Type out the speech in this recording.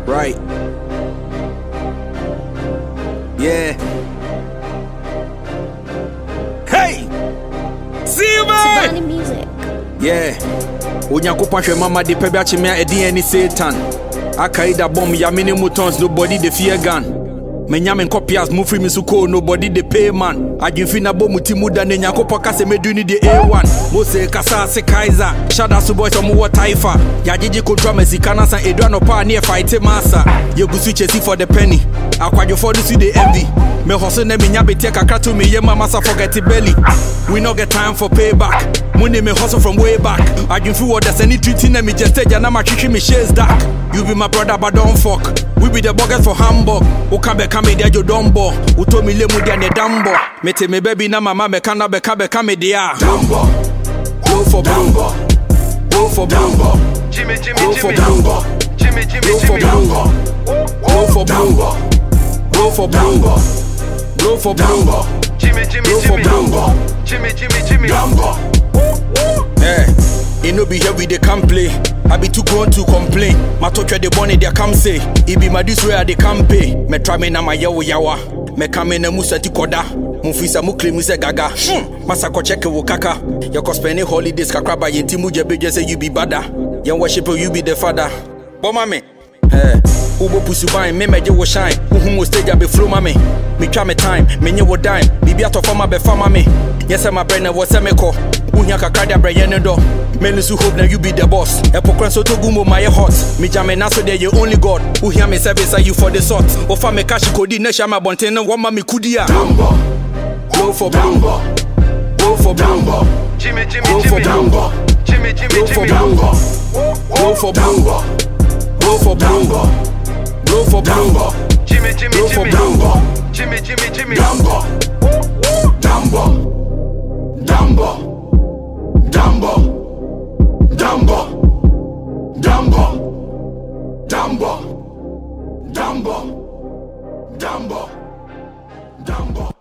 Right. Yeah. Hey! See you, man! Tabani music. Yeah. Onyankopon hwe mama de pebia chime a edi any Satan. Akaida bomb ya mini mutons nobody the fear gun. Menyame kopias mu free me so cool nobody the pay man. Adwinfi na bo mutimu da ne Nyankopon kase meduni the A1. Mose kasa se Kaiser. Shada su boys omo what taifa. Ya jiji control mesika na san edwa no pa na fight massa. You go switch for the penny. Akwadwo for this the envy. Me hustle na me nya beti kakra to me ye mama sa forget belly. We no get time for payback. Money me hustle from way back. Adwinfi what there's any treaty na me just na ma twitwi me shares dark. You be my brother but don't fuck. We be the buggers for Hamburg. Ukabe kame dia jo dombo. Uto mi le mu dia ne dambo. Mete me baby na mama me kana be kame dia. Dambo. Go for Dambo. Go for Dambo. Jimmy, Go for Dambo. Jimmy, Go for Dambo. Go for Dambo. Go for Dambo. Go for Dambo. Jimmy, Go for Dambo. Jimmy, Dambo. Eh, it no be here we dey come play. I be too grown to complain. My touch the money they come say. It be my this way they come pay. Me try me na my yawa. Me come in a musa ti koda. Mufisa mu claim se gaga. Masako check wo kaka. You go spend holidays kakra ba yenti mu je beje say you be bada. Yan worship you be the father. But mama, Ubo pusu bine, me meje wo shine. Mo stage a be flow mame. Me try me time, me nye wo dime. Bibi ato fama be fama me. Yes, my brain was a meko. Unya kakada brain do. Men who hope now you be the boss. Epokran so to gumo my hot. Me jame na so there you only God. Who hear me service are you for the sort. Ofa me cash kodi ne shama bonten no wama me kudia. Dambo. Go for Dambo. Go for Dambo. Jimmy, Go for Dambo. Jimmy, Go for Dambo. Go for Dambo. Go for Dambo. Go for Dambo. Jimmy, Go for Dambo. Jimmy, Dambo. Dambo. Dambo. Dambo. Dambo. Dambo. Dambo. Dambo. Dambo. Dambo.